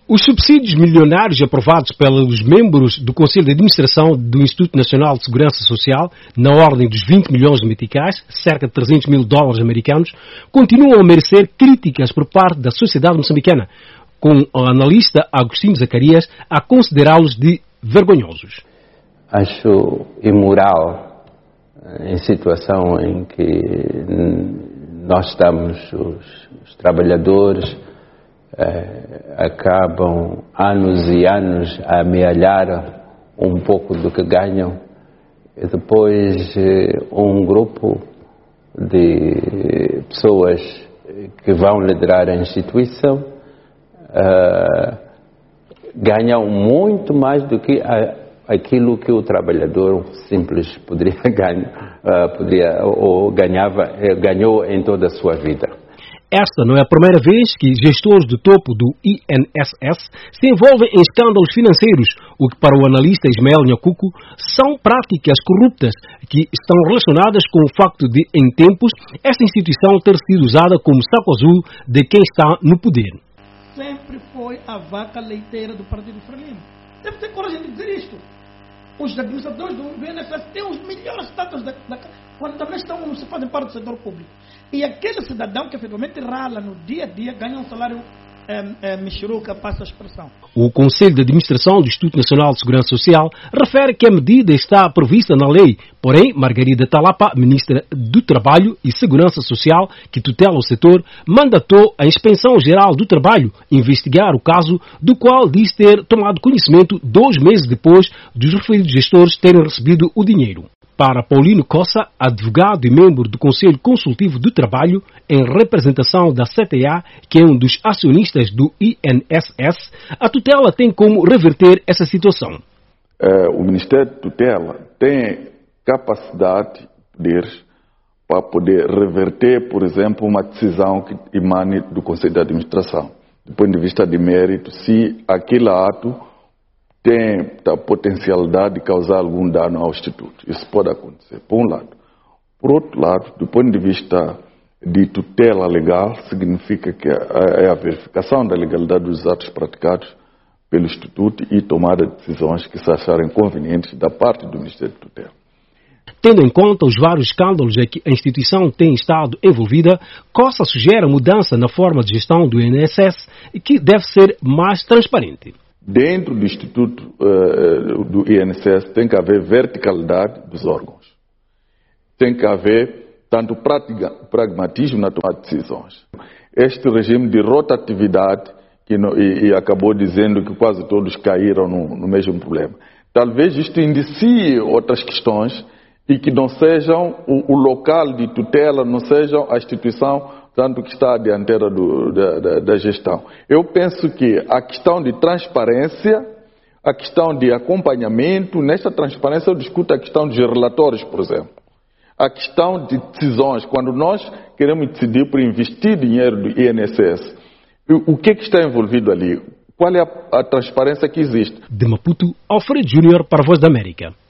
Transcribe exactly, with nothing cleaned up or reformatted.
Os subsídios milionários aprovados pelos membros do Conselho de Administração do Instituto Nacional de Segurança Social, na ordem dos vinte milhões de meticais, cerca de trezentos mil dólares americanos, continuam a merecer críticas por parte da sociedade moçambicana, com o analista Agostinho Zacarias a considerá-los de vergonhosos. Acho imoral, em situação em que nós estamos, os, os trabalhadores, Eh, acabam anos e anos a amealhar um pouco do que ganham e depois eh, um grupo de pessoas que vão liderar a instituição eh, ganham muito mais do que a, aquilo que o trabalhador simples poderia ganhar, eh, poderia, ou ganhava, eh, ganhou em toda a sua vida. Esta não é a primeira vez que gestores do topo do I N S S se envolvem em escândalos financeiros, o que para o analista Ismael Nhacuco são práticas corruptas que estão relacionadas com o facto de, em tempos, esta instituição ter sido usada como saco azul de quem está no poder. Sempre foi a vaca leiteira do Partido Frelimo. Deve ter coragem de dizer isto. Os administradores do I N S S têm os melhores status da, da, quando também estão, se fazem parte do setor público. E aquele cidadão que efetivamente rala no dia a dia ganha um salário é, é, mexeruca, passa a expressão. O Conselho de Administração do Instituto Nacional de Segurança Social refere que a medida está prevista na lei, porém, Margarida Talapa, Ministra do Trabalho e Segurança Social, que tutela o setor, mandatou a Inspeção Geral do Trabalho investigar o caso, do qual diz ter tomado conhecimento dois meses depois dos referidos gestores terem recebido o dinheiro. Para Paulino Cossa, advogado e membro do Conselho Consultivo do Trabalho, em representação da C T A, que é um dos acionistas do I N S S, a tutela tem como reverter essa situação. É, o Ministério de Tutela tem capacidade, poderes, para poder reverter, por exemplo, uma decisão que emane do Conselho de Administração. Do ponto de vista de mérito, se aquele ato tem a potencialidade de causar algum dano ao Instituto. Isso pode acontecer, por um lado. Por outro lado, do ponto de vista de tutela legal, significa que é a verificação da legalidade dos atos praticados pelo Instituto e tomada de decisões que se acharem convenientes da parte do Ministério de Tutela. Tendo em conta os vários escândalos em que a instituição tem estado envolvida, Costa sugere a mudança na forma de gestão do I N S S que deve ser mais transparente. Dentro do Instituto uh, do I N S S tem que haver verticalidade dos órgãos. Tem que haver tanto prática, pragmatismo na tomada de decisões. Este regime de rotatividade que no, e, e acabou dizendo que quase todos caíram no, no mesmo problema. Talvez isto indicie outras questões e que não sejam o, o local de tutela, não sejam a instituição tanto que está à dianteira do, da, da, da gestão. Eu penso que a questão de transparência, a questão de acompanhamento, nesta transparência eu discuto a questão dos relatórios, por exemplo. A questão de decisões, quando nós queremos decidir por investir dinheiro do I N S S, o que, é que está envolvido ali? Qual é a, a transparência que existe? De Maputo, Alfredo Júnior para a Voz da América.